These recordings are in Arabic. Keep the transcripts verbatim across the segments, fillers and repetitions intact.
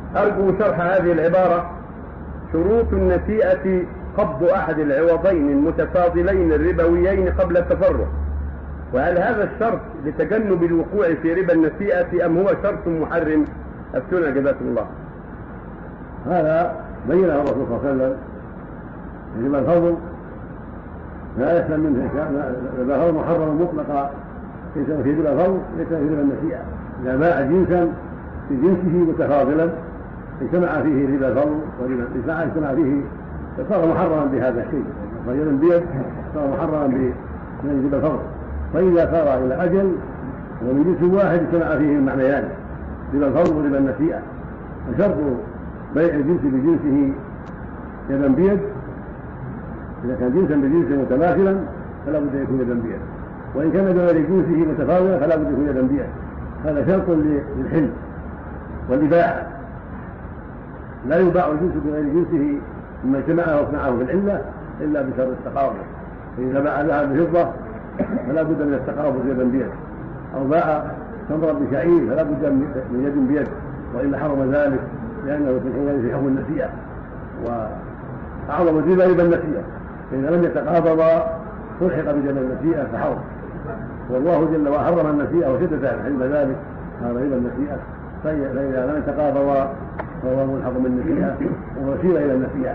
أرجو شرح هذه العبارة: شروط النسيئة قبض أحد العوضين المتفاضلين الربويين قبل التفرق. وهل هذا الشرط لتجنب الوقوع في ربا النسيئة أم هو شرط محرم؟ أفتونا جزاكم الله. هذا بينه الرسول صلى الله عليه وسلم ربا الفضل لا يسلم منه ربا الفضل محرم مطلقا، ليس في ربا الفضل ليس في ربا النسيئة. إذا باع جنسا بجنسه متفاضلا اجتمع فيه ربا الفضل وربا النسيئة اجتمع فيه صار محرما بهذا الشيء، رجل بيد صار محرما بربا الفضل. فإذا صار إلى أجل ومن جنس واحد اجتمع فيه المعنيان ربا الفضل وربا النسيئة. وشرط بيع الجنس بجنسه يدا بيد، إذا كان جنسا بجنسه متماثلا فلا بد أن يكون يدا بيد، وإن كان بغير جنسه متفاضلا فلا بد أن يكون يدا بيد. هذا شرط للحل والإباحة. لا يباع الجنس بغير جنسه مما اجتمعه واقنعه في العلة إلا بشرط التقابل. فإذا باع ذهب بفضة فلا بد من التقابل يدا بيد، أو باع تمرا بشعير فلا بد من يد بيد، وإلا حرم ذلك لأنه في حكم النسيئة، وأعظم الربا ربا النسيئة. فإذا لم يتقابضا تلحق بربا النسيئة فحرم. والله جل وعلا حرم النسيئة وشدد عند ذلك هذا ربا النسيئة. فإذا لم يتقابضا فهو ملحق بالنسيئة ووسيلة إلى النسيئة.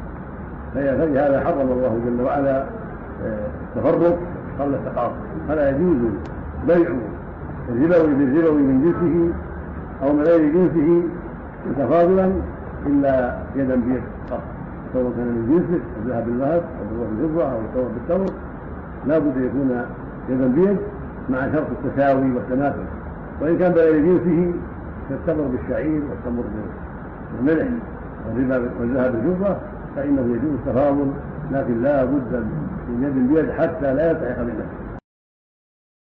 فلهذا حرم الله جل وعلا التفرق قبل التقابض. فلا يجوز بيع الربوي بالربوي من جنسه أو من غير جنسه متفاضلا إلا يدا بيد فقط، سواء كان من جنسه الذهب بالذهب أو بالفضة أو التمر بالتمر لا بد يكون يدا بيد مع شرط التساوي والتماثل. وإن كان بغير جنسه كالتمر بالشعير والتمر بالملح والذهب بالفضة فإنه يجوز التفاضل، لكن لا بد من يد بيد حتى لا يلتحق بالنفس.